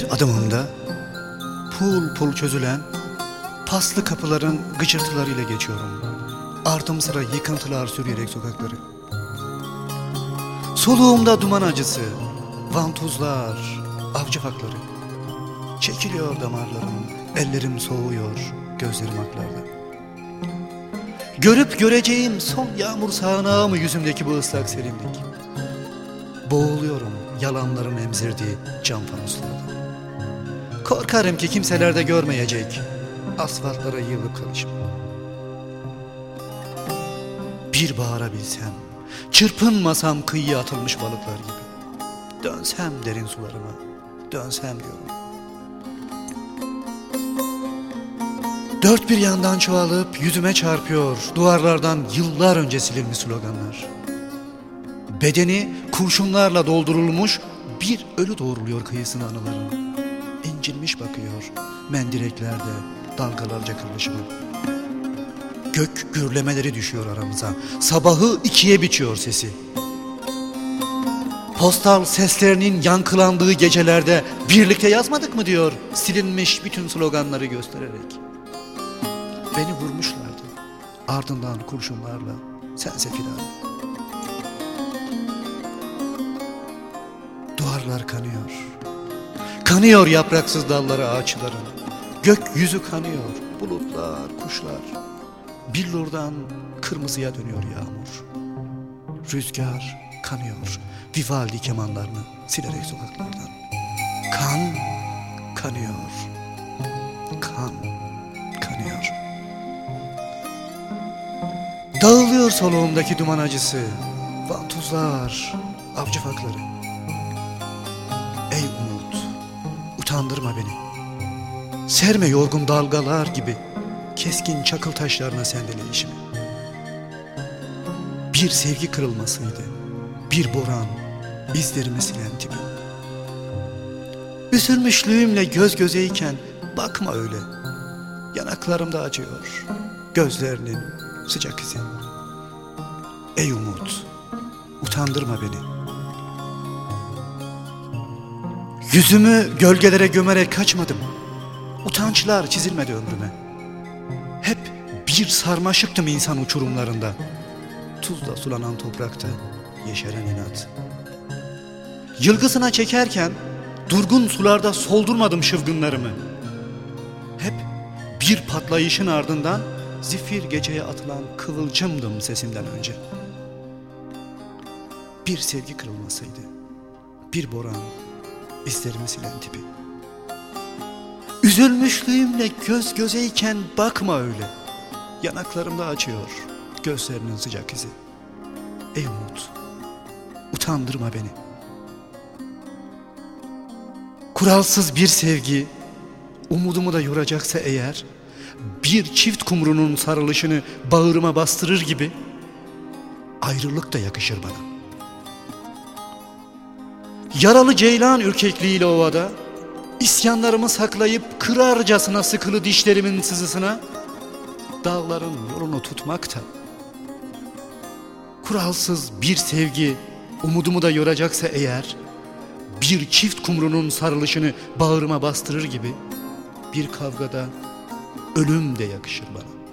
Her adımımda pul pul çözülen paslı kapıların gıcırtılarıyla geçiyorum. Ardım sıra yıkıntılar sürüyerek sokakları. Soluğumda duman acısı, vantuzlar, avcı fakları. Çekiliyor damarlarım, ellerim soğuyor, gözlerim aklarda. Görüp göreceğim son yağmur sağanağı mı yüzümdeki bu ıslak serinlik? Boğuluyorum yalanların emzirdiği cam fanuslarda. Korkarım ki kimseler de görmeyecek asfaltlara yığılıp kalışım. Bir bağırabilsem, çırpınmasam kıyıya atılmış balıklar gibi. Dönsem derin sularıma, dönsem diyorum. Dört bir yandan çoğalıp yüzüme çarpıyor duvarlardan yıllar önce silinmiş sloganlar. Bedeni kurşunlarla doldurulmuş bir ölü doğruluyor kıyısına anıların. İncinmiş bakıyor mendireklerde dalgalarca kırılışıma. Gök gürlemeleri düşüyor aramıza, sabahı ikiye biçiyor sesi. Postal seslerinin yankılandığı gecelerde birlikte yazmadık mı diyor silinmiş bütün sloganları göstererek. Beni vurmuşlardı ardından kurşunlarla sense filan. Duvarlar kanıyor. Kanıyor yapraksız dalları ağaçların. Gökyüzü kanıyor. Bulutlar, kuşlar. Billurdan kırmızıya dönüyor yağmur. Rüzgar kanıyor. Vivaldi kemanlarını silerek sokaklardan. Kan kanıyor. Kan kanıyor. Dağılıyor soluğumdaki duman acısı. Vantuzlar, avcı fakları. Ey umut, utandırma beni. Serme yorgun dalgalar gibi keskin çakıl taşlarına sendeleyişimi. Bir sevgi kırılmasıydı, bir boran, izlerimi silen tipi. Üzülmüşlüğümle göz gözeyken bakma öyle. Yanaklarımda acıyor, gözlerinin sıcak izi. Ey umut, utandırma beni. Yüzümü gölgelere gömerek kaçmadım. Utançlar çizilmedi ömrüme. Hep bir sarmaşıktım insan uçurumlarında. Tuzla sulanan toprakta yeşeren inat. Yılgısına çekerken durgun sularda soldurmadım şıvgınlarımı. Hep bir patlayışın ardından zifir geceye atılan kıvılcımdım sesimden önce. Bir sevgi kırılmasıydı, bir boran, izlerimi silen tipi. Üzülmüşlüğümle göz gözeyken bakma öyle. Yanaklarımda acıyor gözlerinin sıcak izi. Ey umut, utandırma beni. Kuralsız bir sevgi umudumu da yoracaksa eğer, bir çift kumrunun sarılışını bağrıma bastırır gibi ayrılık da yakışır bana. Yaralı ceylan ürkekliğiyle ovada, isyanlarımı saklayıp kırarcasına sıkılı dişlerimin sızısına, dağların yolunu tutmakta. Kuralsız bir sevgi umudumu da yoracaksa eğer, bir çift kumrunun sarılışını bağrıma bastırır gibi bir kavgada ölüm de yakışır bana.